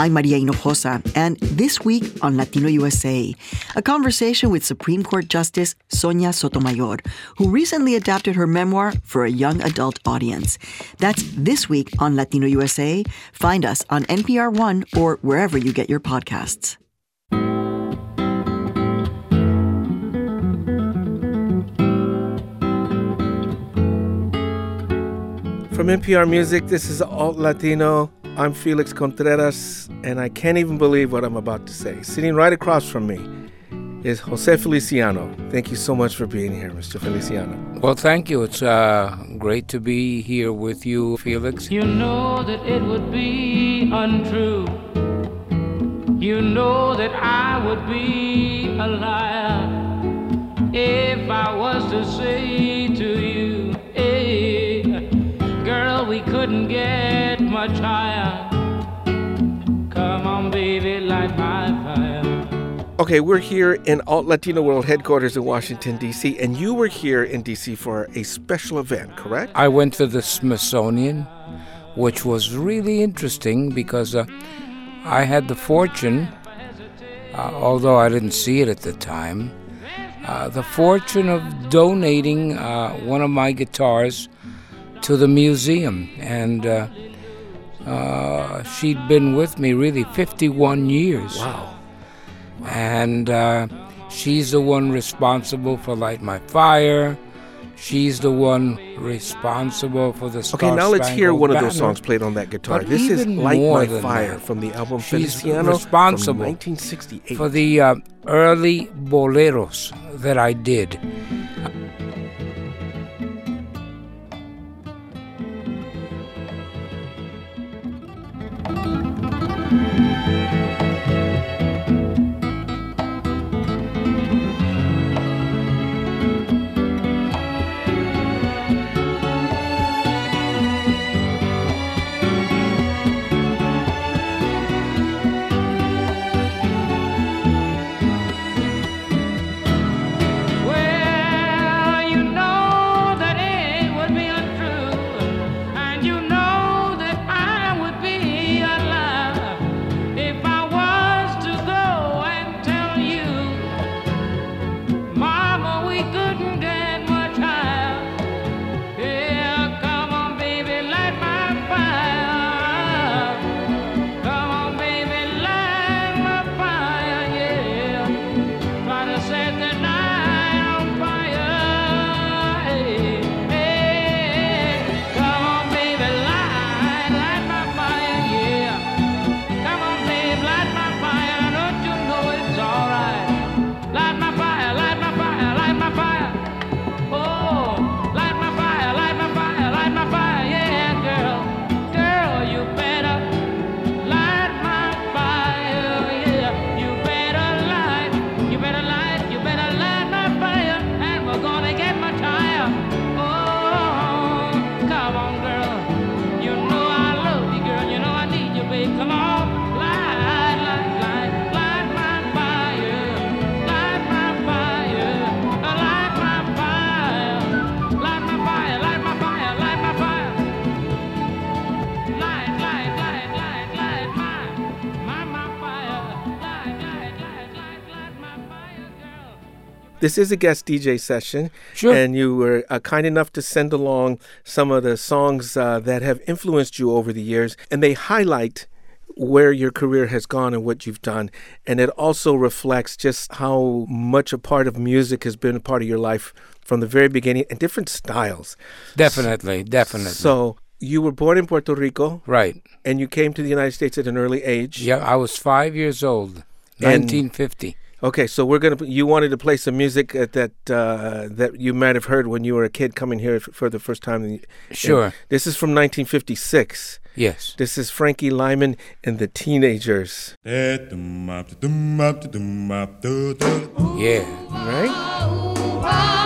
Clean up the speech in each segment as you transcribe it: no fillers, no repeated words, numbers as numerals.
I'm Maria Hinojosa, and this week on Latino USA, a conversation with Supreme Court Justice Sonia Sotomayor, who recently adapted her memoir for a young adult audience. That's this week on Latino USA. Find us on NPR One or wherever you get your podcasts. From NPR Music, this is Alt Latino. I'm Felix Contreras, and I can't even believe what I'm about to say. Sitting right across from me is Jose Feliciano. Thank you so much for being here, Mr. Feliciano. Well, thank you. It's great to be here with you, Felix. You know that it would be untrue. You know that I would be a liar if I was to say to you, hey, girl, we couldn't get much higher. Come on, baby, light my fire. Okay, we're here in Alt Latino World Headquarters in Washington, D.C., and you were here in D.C. for a special event, correct? I went to the Smithsonian, which was really interesting because I had the fortune, although I didn't see it at the time, the fortune of donating one of my guitars to the museum, and she'd been with me really 51 years. Wow. And she's the one responsible for Light My Fire. She's the one responsible for the Star Okay, now let's hear one of those Banner. songs played on that guitar. But This is even Light more My than Fire that, from the album she's Feliciano responsible from 1968. for the early boleros that I did. This is a guest DJ session, Sure. And you were kind enough to send along some of the songs that have influenced you over the years, and they highlight where your career has gone and what you've done. And it also reflects just how much a part of music has been a part of your life from the very beginning, and different styles. Definitely. So you were born in Puerto Rico. Right. And you came to the United States at an early age. Yeah, I was 5 years old, 1950. Okay, so you wanted to play some music that you might have heard when you were a kid coming here for the first time. Sure. And this is from 1956. Yes. This is Frankie Lyman and the Teenagers. Yeah. Right?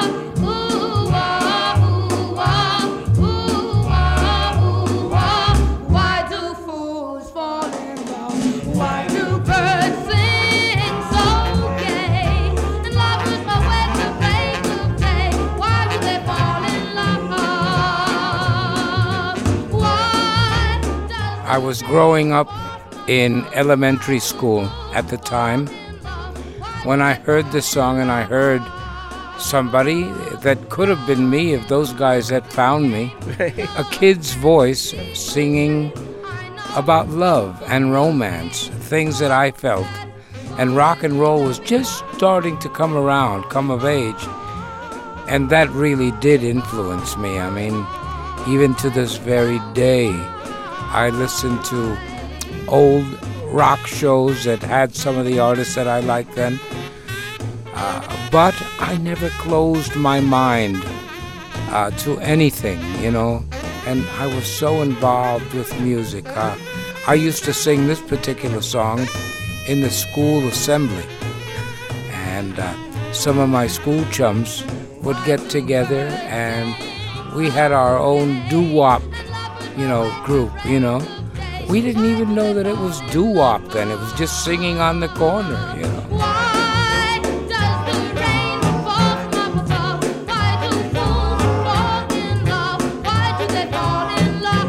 I was growing up in elementary school at the time when I heard this song, and I heard somebody that could have been me if those guys had found me, a kid's voice singing about love and romance, things that I felt. And rock and roll was just starting to come of age. And that really did influence me. I mean, even to this very day, I listen to old rock shows that had some of the artists that I liked then. But I never closed my mind to anything, you know. And I was so involved with music. I used to sing this particular song in the school assembly. And some of my school chums would get together and we had our own doo-wop, group, We didn't even know that it was doo-wop then. It was just singing on the corner, Why does the rain fall from above? Why do fools fall in love? Why do they fall in love?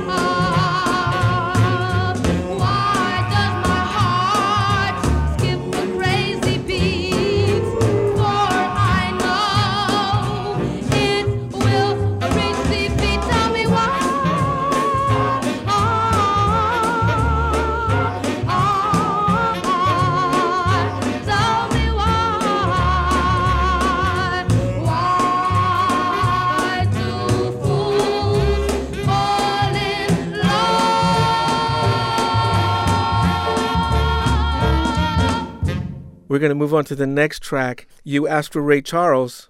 Why does my heart skip a crazy beat? For I know it will reach the beat. Tell me why. Tell me why. Why do fools fall in love? We're going to move on to the next track. You asked for Ray Charles.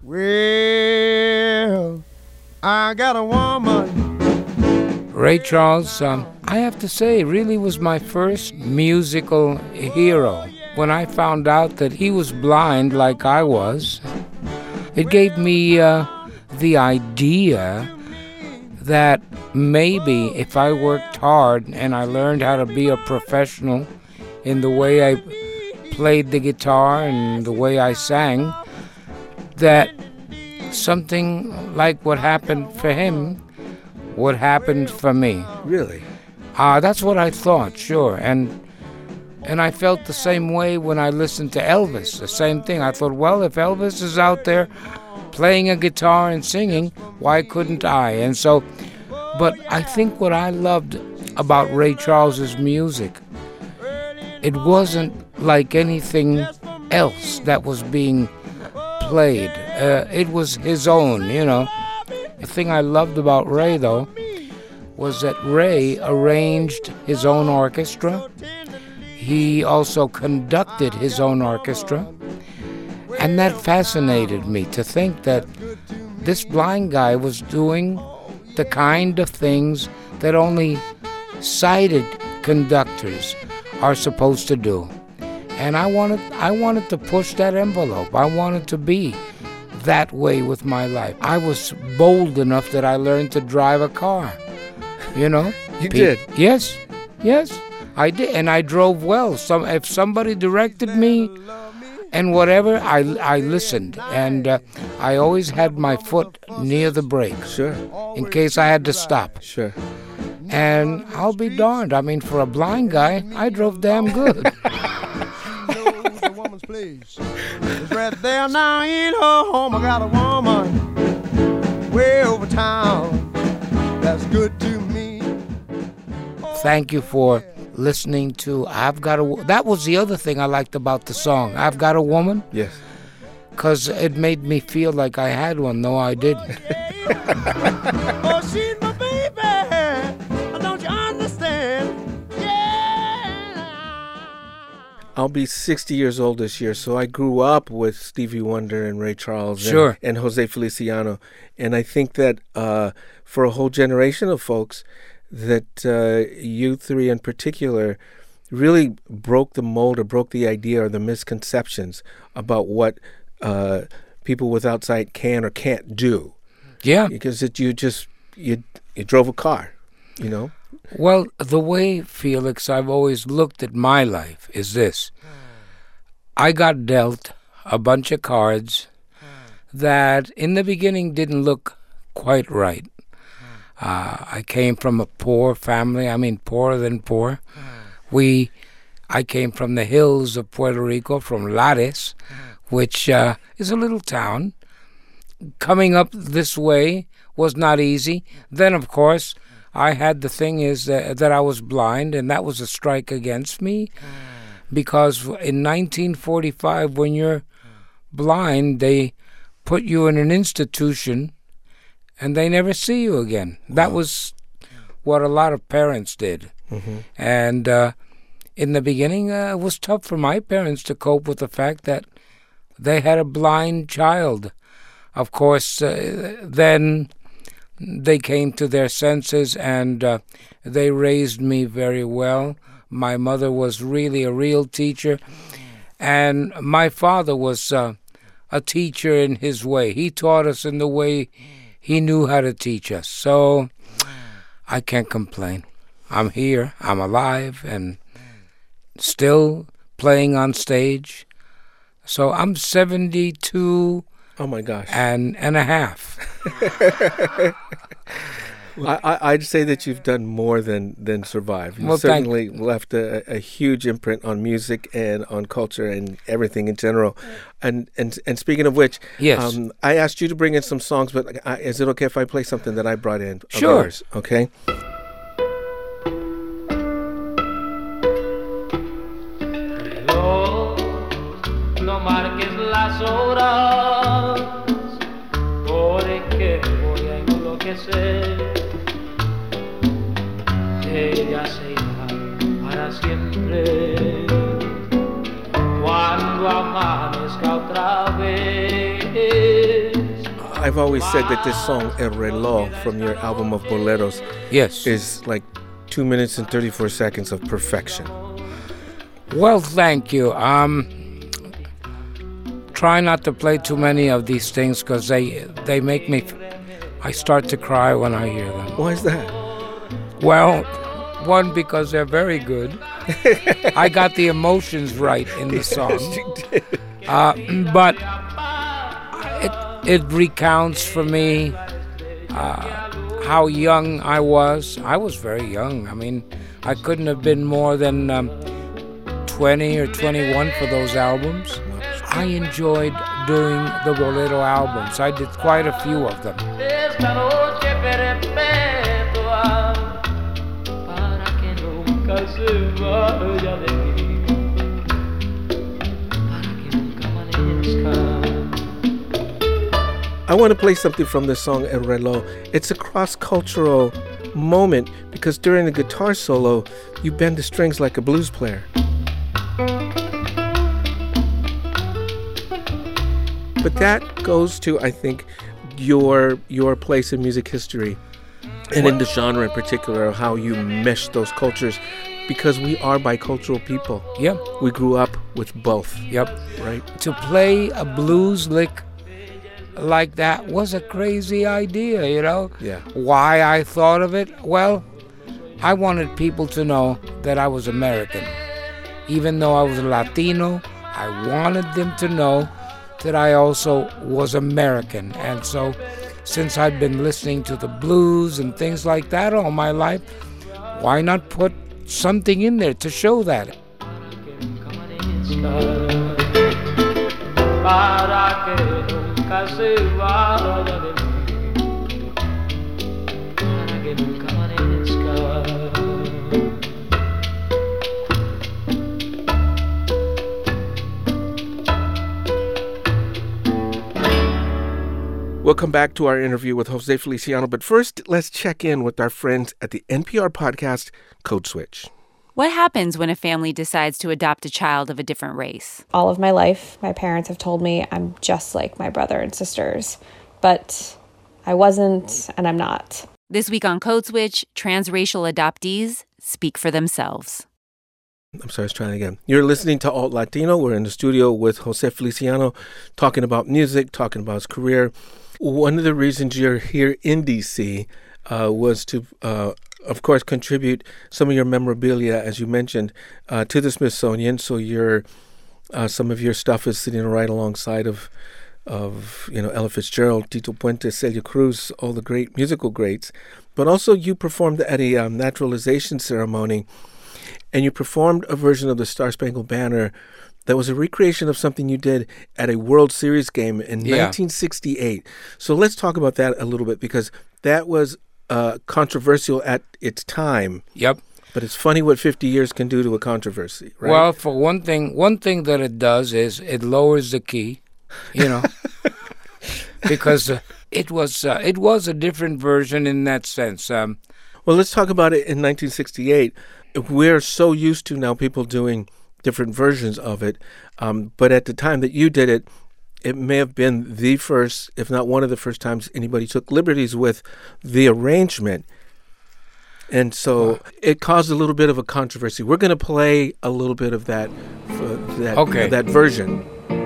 Well, I got a woman. Ray Charles, I have to say, really was my first musical hero. When I found out that he was blind like I was, it gave me the idea that maybe if I worked hard and I learned how to be a professional in the way I played the guitar and the way I sang, that something like what happened for him would happen for me. Really? That's what I thought, sure. And I felt the same way when I listened to Elvis, the same thing. I thought, well, if Elvis is out there playing a guitar and singing, why couldn't I? And so, but I think what I loved about Ray Charles's music, it wasn't like anything else that was being played. It was his own, The thing I loved about Ray, though, was that Ray arranged his own orchestra. He also conducted his own orchestra. And that fascinated me, to think that this blind guy was doing the kind of things that only sighted conductors are supposed to do. And I wanted to push that envelope. I wanted to be that way with my life. I was bold enough that I learned to drive a car. You did? Yes, I did, and I drove well. If somebody directed me and whatever, I listened, and I always had my foot near the brake. Sure. In case I had to stop. Sure. And I'll be darned. I mean, for a blind guy, I drove damn good. The woman's place is right there now in her home. I got a woman way over town that's good to me. Thank you for listening to I've Got a... That was the other thing I liked about the song, I've Got a Woman. Yes. Because it made me feel like I had one, though I didn't. Oh, she's my baby. Don't you understand? Yeah. I'll be 60 years old this year, so I grew up with Stevie Wonder and Ray Charles Sure. and Jose Feliciano. And I think that for a whole generation of folks, that you three in particular really broke the mold or broke the idea or the misconceptions about what people without sight can or can't do. Yeah. Because you drove a car, Well, the way, Felix, I've always looked at my life is this. I got dealt a bunch of cards that in the beginning didn't look quite right. I came from a poor family, poorer than poor. We I came from the hills of Puerto Rico, from Lares, which is a little town. Coming up this way was not easy. Then, of course, I had the thing is that I was blind, and that was a strike against me, because in 1945, when you're blind, they put you in an institution, and they never see you again. That was what a lot of parents did. Mm-hmm. And in the beginning, it was tough for my parents to cope with the fact that they had a blind child. Of course, then they came to their senses, and they raised me very well. My mother was really a real teacher, and my father was a teacher in his way. He taught us in the way he knew how to teach us. So I can't complain. I'm here, I'm alive, and still playing on stage. So I'm 72. Oh my gosh. And a half. I'd say that you've done more than survive. You've Well, certainly left a huge imprint on music and on culture and everything in general. And speaking of which, Yes. I asked you to bring in some songs, but is it okay if I play something that I brought in? Of Sure. yours? Okay. No marques las horas, porque voy a enloquecer. Ella se irá para siempre cuando amanezca otra vez. I've always said that this song, El Reloj, from your album of boleros, Yes. is like 2 minutes and 34 seconds of perfection. Well, thank you. Try not to play too many of these things, because they make me... I start to cry when I hear them. Why is that? Well, one, because they're very good. I got the emotions right in the song. But it recounts for me how young I was. I was very young. I mean, I couldn't have been more than 20 or 21 for those albums. I enjoyed doing the bolero albums. I did quite a few of them. Esta noche perpetua para que nunca se vaya de mí, para que nunca amanezca. I want to play something from the song El Reloj. It's a cross-cultural moment because during the guitar solo, you bend the strings like a blues player. But that goes to, I think, your place in music history and in the genre in particular, how you mesh those cultures, because we are bicultural people. Yep, We grew up with both, yep. right? To play a blues lick like that was a crazy idea, you know? Yeah. Why I thought of it? Well, I wanted people to know that I was American. Even though I was Latino, I wanted them to know that I also was American. And so, since I'd been listening to the blues and things like that all my life, why not put something in there to show that? Para que nunca se vaya de mí, para que nunca amanezca. Welcome back to our interview with Jose Feliciano. But first, let's check in with our friends at the NPR podcast Code Switch. What happens when a family decides to adopt a child of a different race? All of my life, my parents have told me I'm just like my brother and sisters, but I wasn't, and I'm not. This week on Code Switch, transracial adoptees speak for themselves. I'm sorry, I was trying again. You're listening to Alt Latino. We're in the studio with Jose Feliciano talking about music, talking about his career. One of the reasons you're here in D.C. Was to, of course, contribute some of your memorabilia, as you mentioned, to the Smithsonian. So some of your stuff is sitting right alongside of Ella Fitzgerald, Tito Puente, Celia Cruz, all the great musical greats. But also you performed at a naturalization ceremony and you performed a version of the Star Spangled Banner that was a recreation of something you did at a World Series game in 1968. So let's talk about that a little bit, because that was controversial at its time. Yep. But it's funny what 50 years can do to a controversy, right? Well, for one thing that it does is it lowers the key, because it was a different version in that sense. Well, let's talk about it in 1968. We're so used to now people doing different versions of it, but at the time that you did it, it may have been the first, if not one of the first times anybody took liberties with the arrangement. And so it caused a little bit of a controversy. We're going to play a little bit of that that version.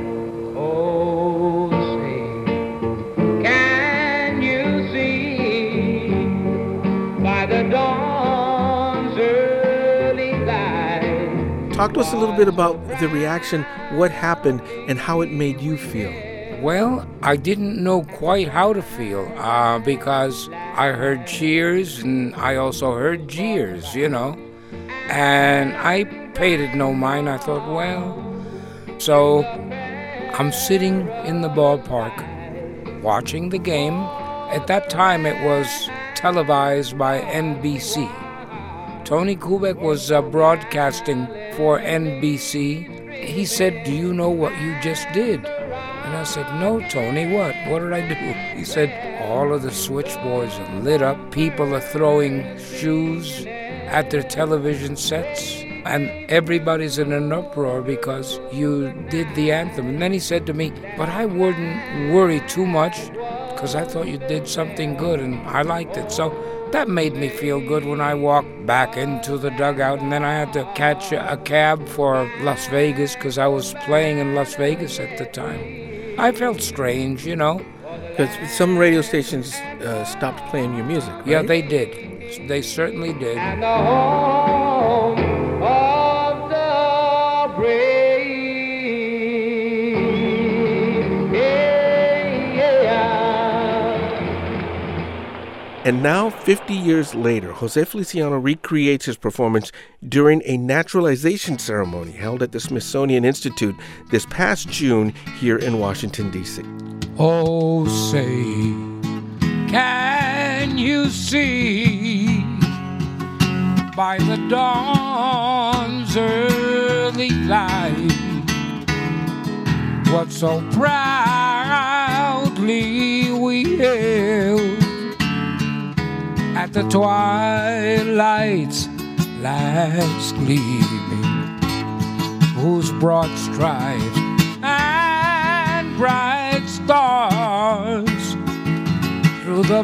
Oh, say, can you see by the dawn's early light? Talk to us a little bit about the reaction, what happened, and how it made you feel. Well, I didn't know quite how to feel because I heard cheers and I also heard jeers, and I paid it no mind. I thought, well, so I'm sitting in the ballpark watching the game. At that time, it was televised by NBC. Tony Kubek was broadcasting for NBC. He said, "Do you know what you just did?" And I said, "No, Tony, what? What did I do?" He said, "All of the switchboards are lit up. People are throwing shoes at their television sets. And everybody's in an uproar because you did the anthem." And then he said to me, "But I wouldn't worry too much because I thought you did something good and I liked it." So that made me feel good when I walked back into the dugout. And then I had to catch a cab for Las Vegas because I was playing in Las Vegas at the time. I felt strange, Because some radio stations stopped playing your music, right? Yeah, they did. They certainly did. And the home of the brave. And now, 50 years later, Jose Feliciano recreates his performance during a naturalization ceremony held at the Smithsonian Institute this past June here in Washington, D.C. Oh, say, can you see by the dawn's early light what so proudly we hailed at the twilight's last gleaming, whose broad stripes and bright stars through the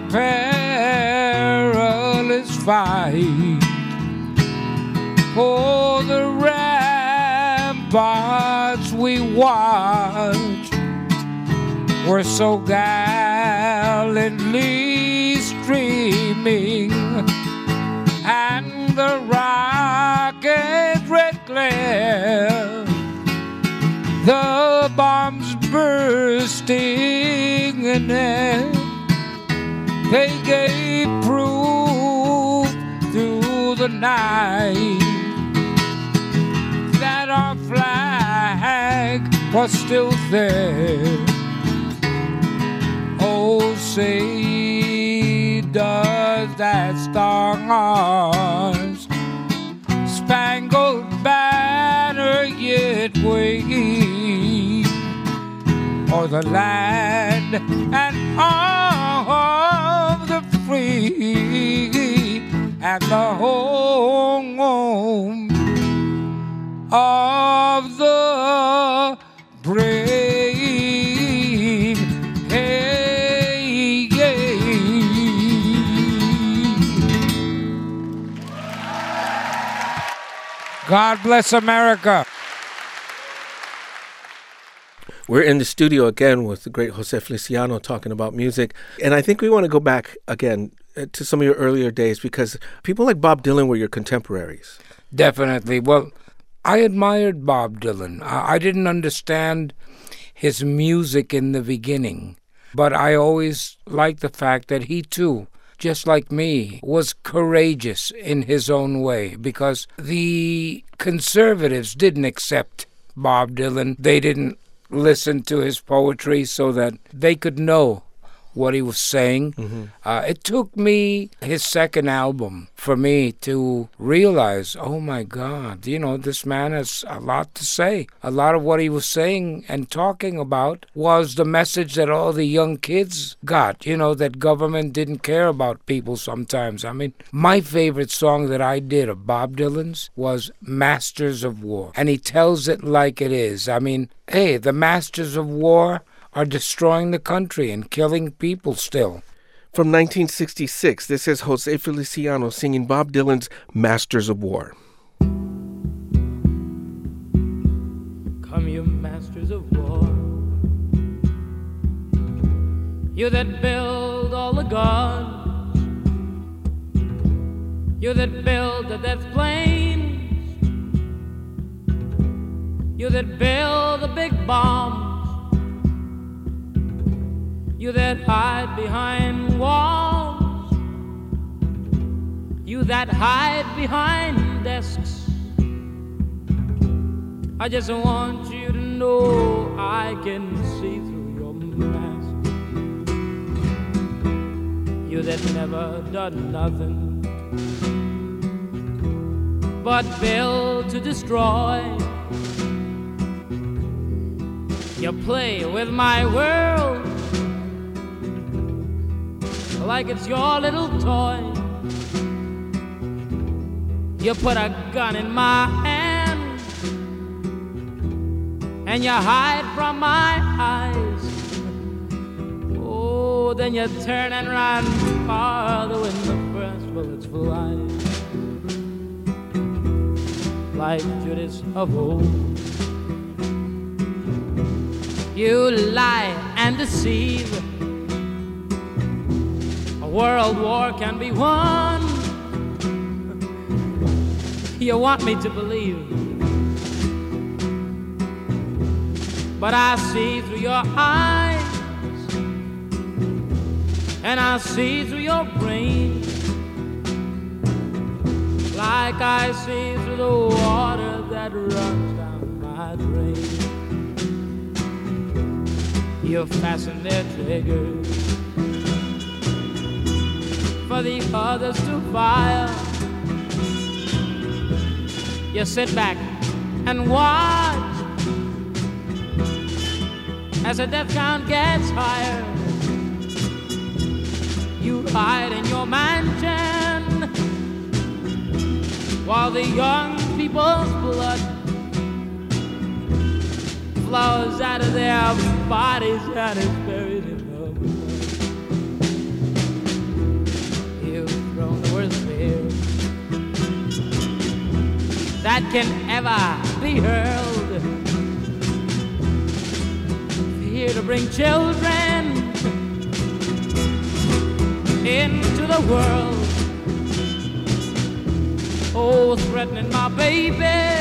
perilous fight for the ramparts we watched were so gallantly streaming, and the rocket red glare, the bombs bursting in air, they gave proof through the night that our flag was still there. Oh, say, does that Star-Spangled Banner yet wave o'er the land and of the free and the home of the brave? Hey, yeah. God bless America. We're in the studio again with the great Jose Feliciano talking about music. And I think we want to go back again to some of your earlier days because people like Bob Dylan were your contemporaries. Definitely. Well, I admired Bob Dylan. I didn't understand his music in the beginning, but I always liked the fact that he, too, just like me, was courageous in his own way, because the conservatives didn't accept Bob Dylan. They didn't listen to his poetry so that they could know what he was saying. It took me his second album for me to realize, oh my God, this man has a lot to say. A lot of what he was saying and talking about was the message that all the young kids got, that government didn't care about people sometimes. I mean, my favorite song that I did of Bob Dylan's was Masters of War. And he tells it like it is. I mean, hey, the Masters of War are destroying the country and killing people still. From 1966, this is Jose Feliciano singing Bob Dylan's Masters of War. Come, you masters of war, you that build all the guns, you that build the death planes, you that build the big bombs, you that hide behind walls, you that hide behind desks. I just want you to know I can see through your mask. You that never done nothing but build to destroy. You play with my world like it's your little toy. You put a gun in my hand and you hide from my eyes. Oh, then you turn and run farther when the first bullets fly. Like Judas of old, you lie and deceive. A world war can be won. You want me to believe, but I see through your eyes, and I see through your brain, like I see through the water that runs down my drain. You fasten their triggers for the others to fire. You sit back and watch as the death count gets higher. You hide in your mansion while the young people's blood flows out of their bodies and is buried in the mud. You've thrown the worst fear that can ever be hurled. Here to bring children into the world. Oh, threatening my baby,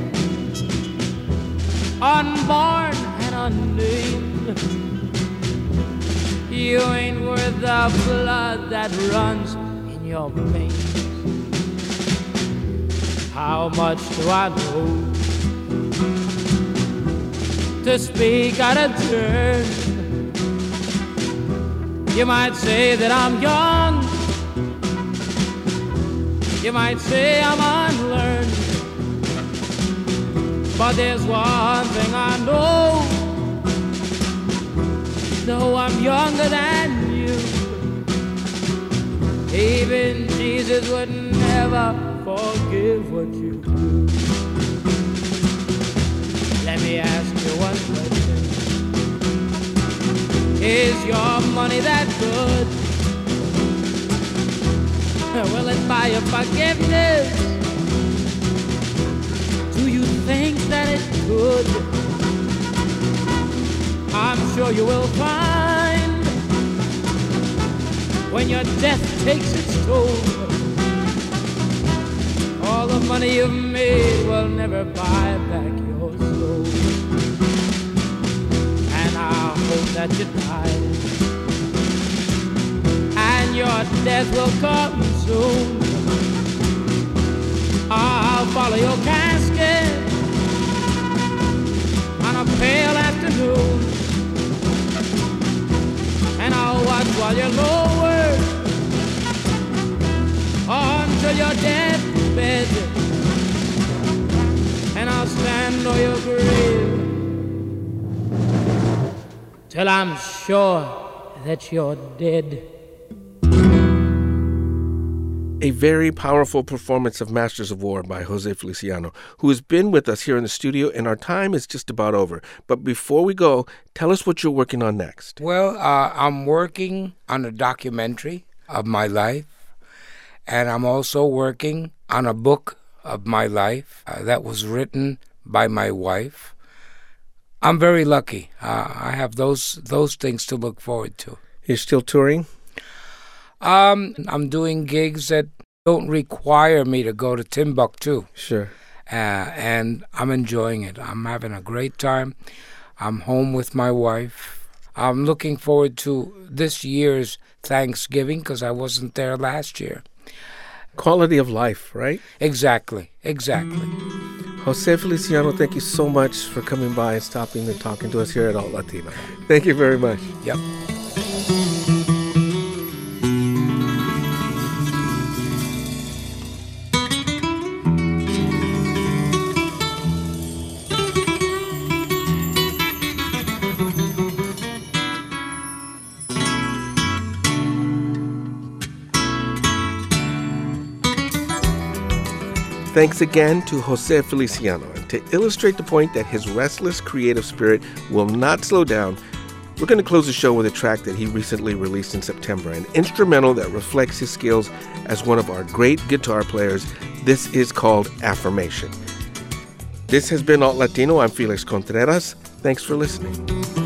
unborn and unnamed. You ain't worth the blood that runs in your veins. How much do I know to speak out of turn? You might say that I'm young, you might say I'm unlearned, but there's one thing I know, though I'm younger than you, even Jesus would never forgive what you do. Let me ask you one question. Is your money that good? Will it buy your forgiveness? Do you think that it could? I'm sure you will find when your death takes its toll, all the money you've made will never buy back your soul. And I hope that you die and your but death will come soon. I'll follow your casket on a pale afternoon, and I'll watch while you're lowered onto your deathbed, and I'll stand on your grave till I'm sure that you're dead. A very powerful performance of Masters of War by Jose Feliciano, who has been with us here in the studio, and our time is just about over. But before we go, tell us what you're working on next. Well, I'm working on a documentary of my life, and I'm also working on a book of my life that was written by my wife. I'm very lucky. I have those things to look forward to. You're still touring? I'm doing gigs that don't require me to go to Timbuktu. Sure. And I'm enjoying it. I'm having a great time. I'm home with my wife. I'm looking forward to this year's Thanksgiving because I wasn't there last year. Quality of life, right? Exactly. Jose Feliciano, thank you so much for coming by and stopping and talking to us here at Alt Latino. Thank you very much. Yep. Thanks again to Jose Feliciano. And to illustrate the point that his restless creative spirit will not slow down, we're going to close the show with a track that he recently released in September, an instrumental that reflects his skills as one of our great guitar players. This is called Affirmation. This has been Alt Latino. I'm Felix Contreras. Thanks for listening.